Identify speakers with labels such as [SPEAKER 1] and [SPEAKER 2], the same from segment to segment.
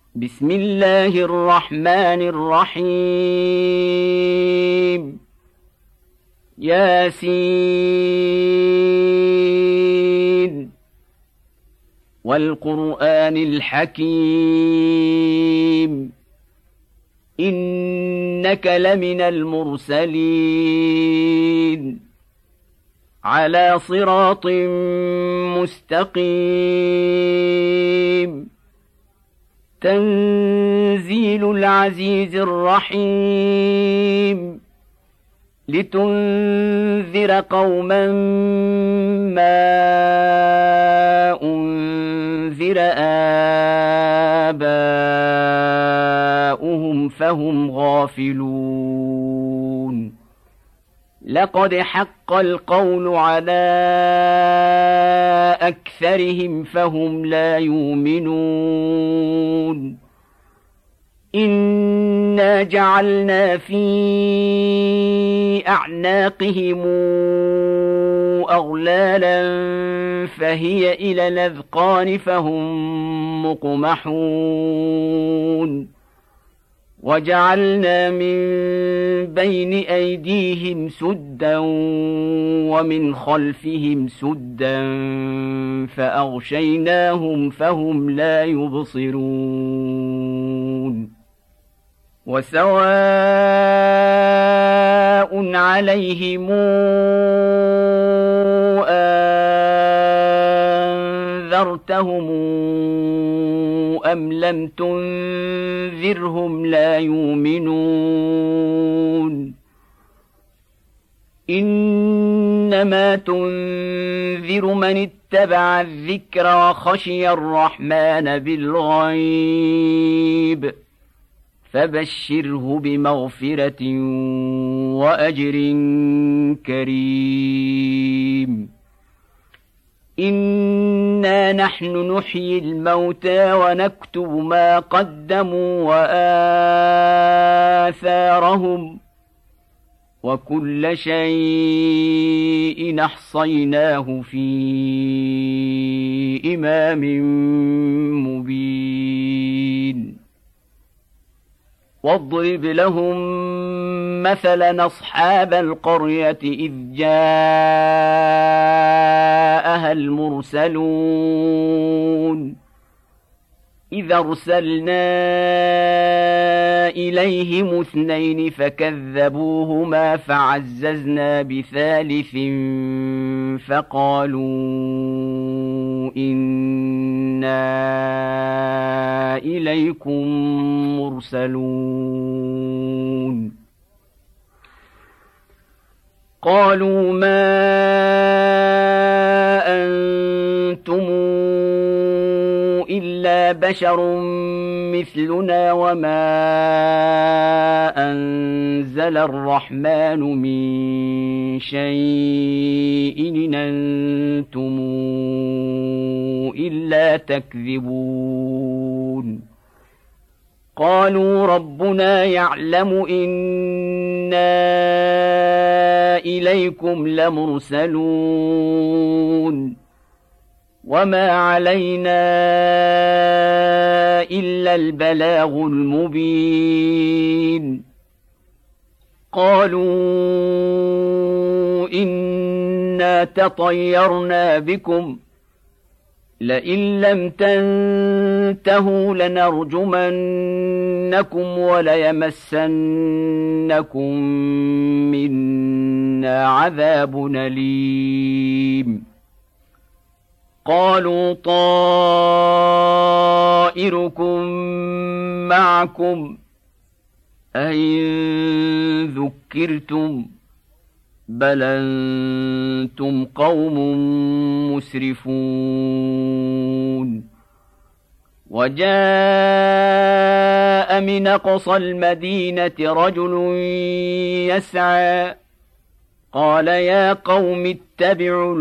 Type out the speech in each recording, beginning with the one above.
[SPEAKER 1] بسم الله الرحمن الرحيم ياسين والقرآن الحكيم إنك لمن المرسلين على صراط مستقيم تنزيل العزيز الرحيم لتنذر قوما ما أنذر آباؤهم فهم غافلون لقد حق القول على أكثرهم فهم لا يؤمنون إنا جعلنا في أعناقهم أغلالا فهي إلى الأذقان فهم مقمحون وجعلنا من بين أيديهم سدا ومن خلفهم سدا فأغشيناهم فهم لا يبصرون وسواء عليهم أنذرتهم أم لم تنذرهم لا يؤمنون إنما تنذر من اتبع الذكر وخشي الرحمن بالغيب فبشره بمغفرة وأجر كريم إنا نحن نحيي الموتى ونكتب ما قدموا وآثارهم وكل شيء أحصيناه في إمام مبين واضرب لهم مثلا أصحاب القرية إذ جاءها المرسلون إذ أرسلنا إليهم 2 فكذبوهما فعززنا بثالث فقالوا إنا إليكم مرسلون قالوا ما أنتم إلا بشر مثلنا وما أنزل الرحمن من شيء إن أنتم إلا تكذبون قالوا ربنا يعلم إنا إليكم لمرسلون وما علينا إلا البلاغ المبين قالوا إنا تطيرنا بكم لئن لم تنتهوا لنرجمنكم وليمسنكم منا عذاب أليم قالوا طائركم معكم أئن ذكرتم بل أنتم قوم مسرفون وجاء من أقصى المدينة رجل يسعى قال يا قوم اتبعوا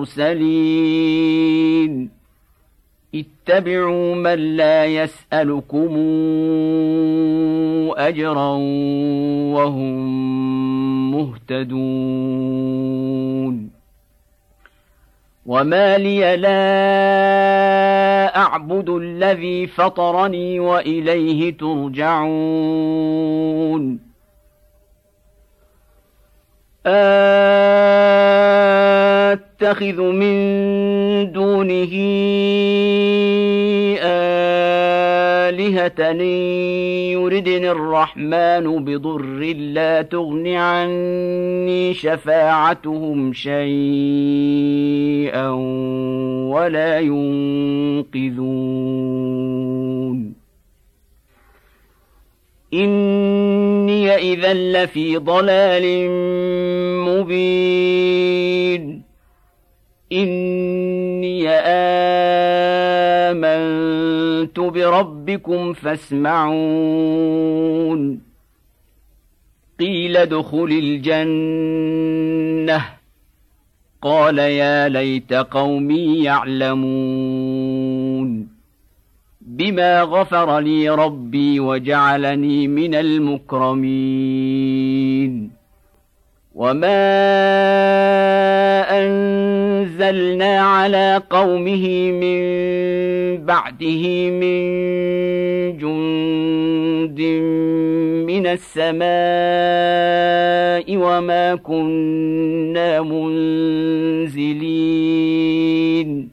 [SPEAKER 1] المرسلين اتبعوا من لا يسألكم أجرا وهم مهتدون وما لي لا أعبد الذي فطرني وإليه ترجعون أتخذ من دونه آلهة يردني الرحمن بضر لا تغن عني شفاعتهم شيئا ولا ينقذون إني إذا لفي ضلال مبين إني آمنت بربكم فاسمعون قيل ادخل الجنة قال يا ليت قومي يعلمون بما غفر لي ربي وجعلني من المكرمين وما أنزلنا على قومه من بعده من جند من السماء وما كنا منزلين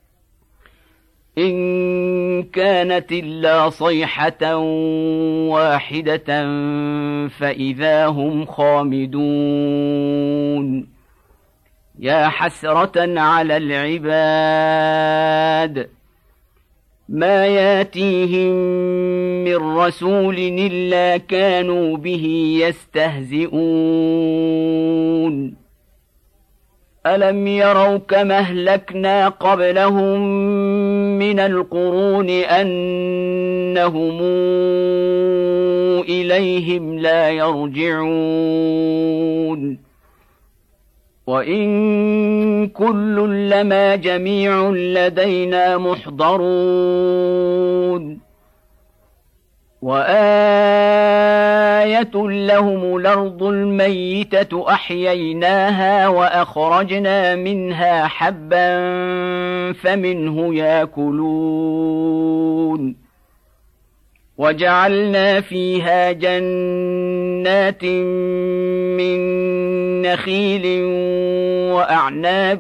[SPEAKER 1] إن كانت إلا صيحة واحدة فإذا هم خامدون يا حسرة على العباد ما ياتيهم من رسول إلا كانوا به يستهزئون ألم يروا كما أهلكنا قبلهم من القرون أنهم إليهم لا يرجعون وإن كل لما جميع لدينا محضرون وآية لهم الأرض الميتة أحييناها وأخرجنا منها حبا فمنه يأكلون وجعلنا فيها جنات من نخيل وأعناب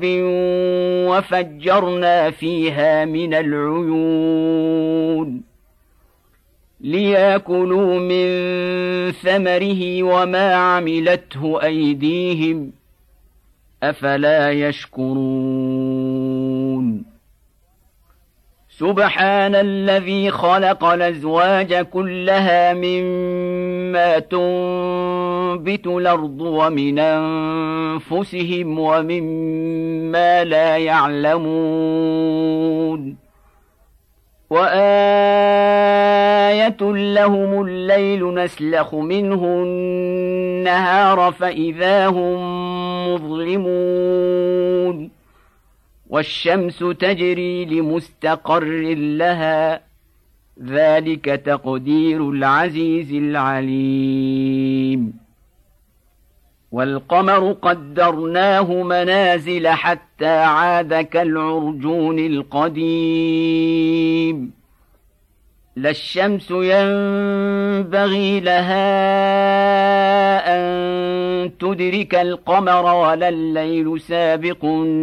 [SPEAKER 1] وفجرنا فيها من العيون ليأكلوا من ثمره وما عملته أيديهم أفلا يشكرون سبحان الذي خلق الأزواج كلها مما تنبت الأرض ومن أنفسهم ومما لا يعلمون وآية لهم الليل نسلخ منه النهار فإذا هم مظلمون والشمس تجري لمستقر لها ذلك تقدير العزيز العليم والقمر قدرناه منازل حتى عاد كالعرجون القديم لا الشمس ينبغي لها أن تدرك القمر ولا الليل سابق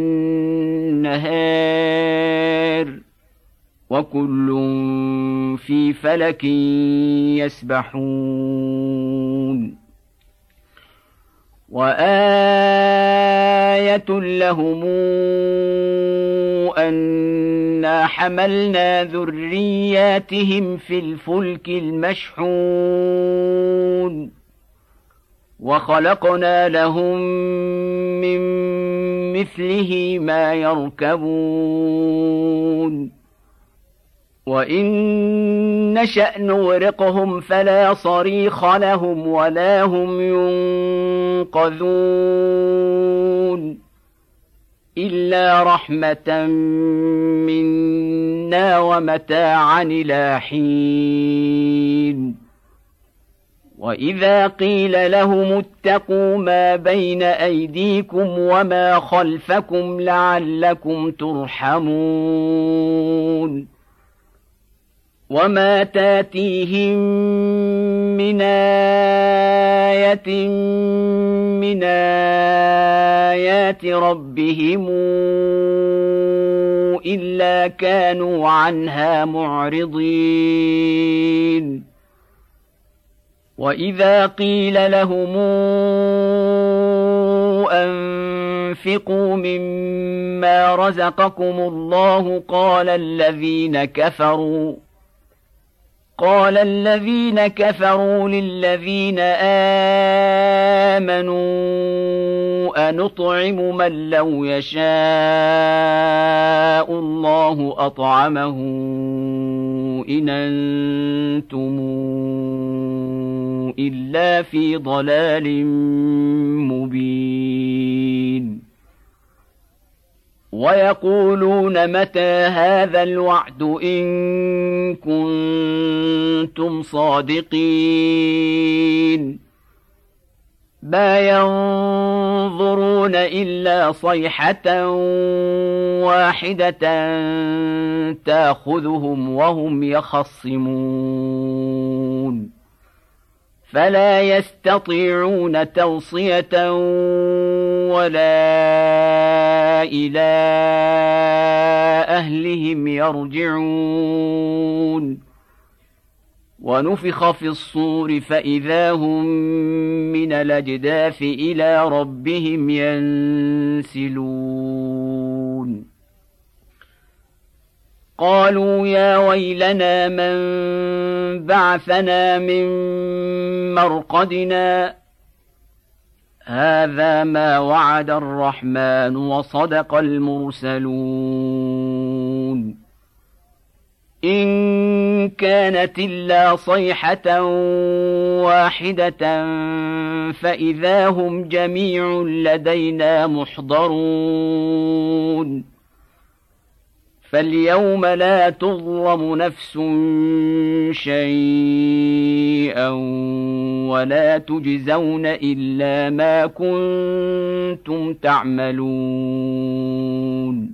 [SPEAKER 1] النهار وكل في فلك يسبحون وآية لهم أنا حملنا ذرياتهم في الفلك المشحون وخلقنا لهم من مثله ما يركبون وإن نشأ نغرقهم فلا صريخ لهم ولا هم ينقذون إلا رحمة منا ومتاعا إلى حين وإذا قيل لهم اتقوا ما بين أيديكم وما خلفكم لعلكم ترحمون وما تاتيهم من آية من آيات ربهم إلا كانوا عنها معرضين وإذا قيل لهم أنفقوا مما رزقكم الله قال الذين كفروا للذين آمنوا أنطعم من لو يشاء الله أطعمه إن أنتم إلا في ضلال مبين ويقولون متى هذا الوعد إن كنتم صادقين ما ينظرون إلا صيحة واحدة تأخذهم وهم يخصمون فلا يستطيعون توصية ولا إلى أهلهم يرجعون ونفخ في الصور فإذا هم من الأجداث إلى ربهم ينسلون قالوا يا ويلنا من بعثنا من مرقدنا هذا ما وعد الرحمن وصدق المرسلون إن كانت إلا صيحة واحدة فإذا هم جميع لدينا محضرون فاليوم لا تظلم نفس شيئا ولا تجزون إلا ما كنتم تعملون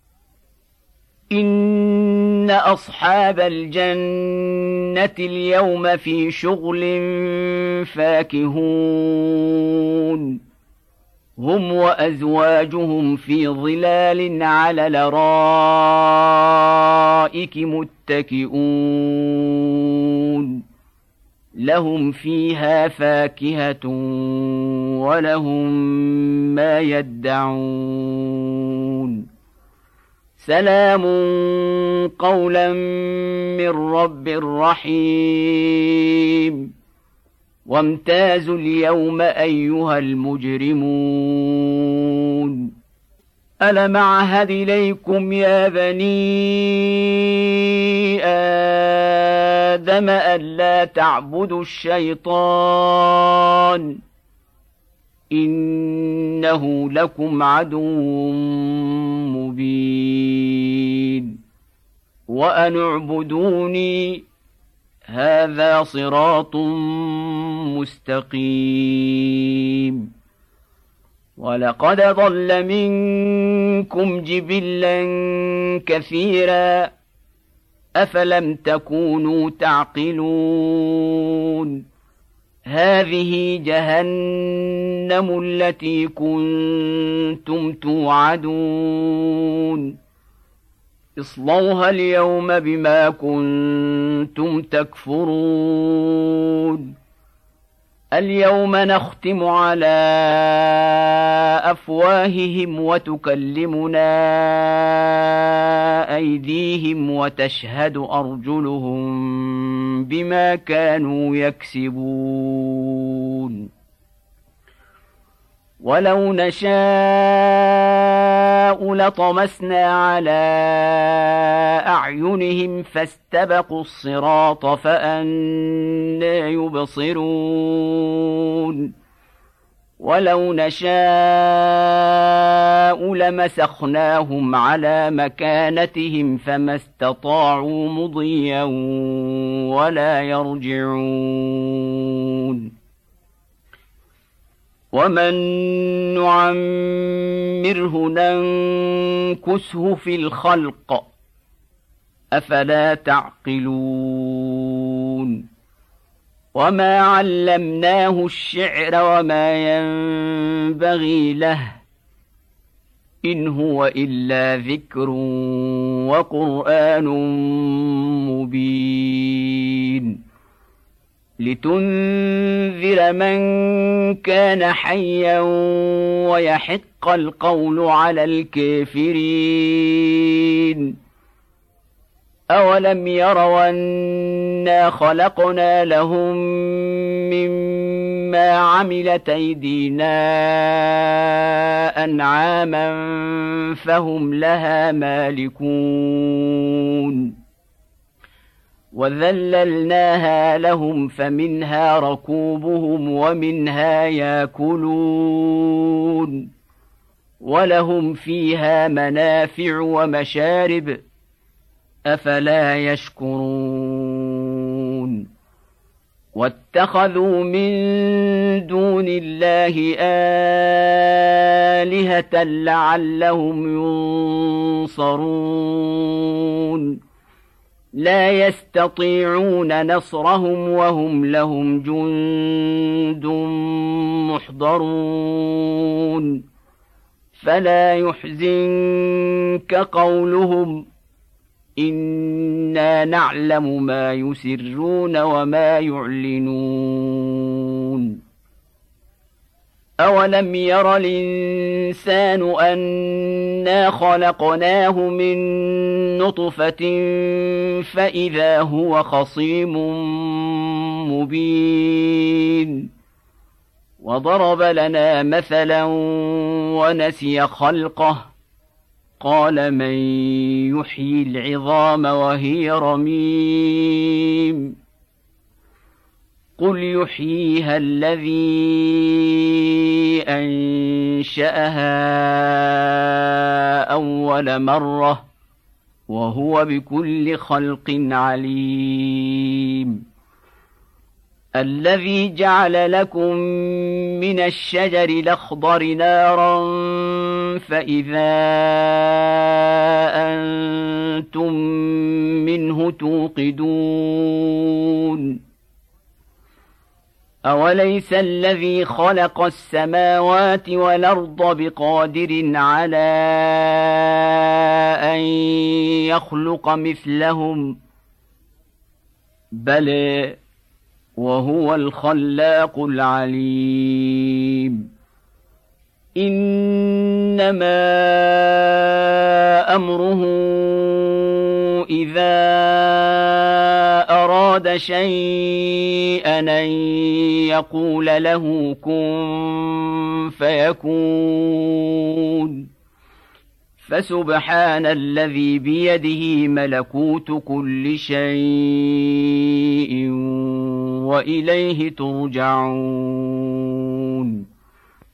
[SPEAKER 1] إن أصحاب الجنة اليوم في شغل فاكهون هم وأزواجهم في ظلال على الأرائك متكئون لهم فيها فاكهة ولهم ما يدعون سلام قولا من رب رحيم وامتازوا اليوم أيها المجرمون ألم أعهد إليكم يا بني آدم ألا تعبدوا الشيطان إنه لكم عدو مبين وأن اعبدوني هذا صراط مستقيم ولقد ضل منكم جبلا كثيرا أفلم تكونوا تعقلون هذه جهنم التي كنتم توعدون اصلوها اليوم بما كنتم تكفرون اليوم نختم على أفواههم وتكلمنا أيديهم وتشهد أرجلهم بما كانوا يكسبون ولو نشاء لطمسنا على أعينهم فاستبقوا الصراط فأنى يبصرون ولو نشاء لمسخناهم على مكانتهم فما استطاعوا مضيا ولا يرجعون ومن نعمره ننكسه في الخلق أفلا تعقلون وما علمناه الشعر وما ينبغي له إن هو إلا ذكر وقرآن مبين لتنذر من كان حيا ويحق القول على الكافرين أولم يروا أنا خلقنا لهم مما عملت أيدينا أنعاما فهم لها مالكون وذللناها لهم فمنها ركوبهم ومنها ياكلون ولهم فيها منافع ومشارب أفلا يشكرون واتخذوا من دون الله آلهة لعلهم ينصرون لا يستطيعون نصرهم وهم لهم جند محضرون فلا يحزنك قولهم إنا نعلم ما يسرون وما يعلنون أولم ير الإنسان أنا خلقناه من نطفة فإذا هو خصيم مبين وضرب لنا مثلا ونسي خلقه قال من يحيي العظام وهي رميم قل يحييها الذي أنشأها أول مرة وهو بكل خلق عليم الذي جعل لكم من الشجر الأخضر نارا فإذا أنتم منه توقدون أوليس الذي خلق السماوات والأرض بقادر على أن يخلق مثلهم بلى وهو الخلاق العليم إنما أمره إذا أراد شيئا أن يقول له كن فيكون فسبحان الذي بيده ملكوت كل شيء وإليه ترجعون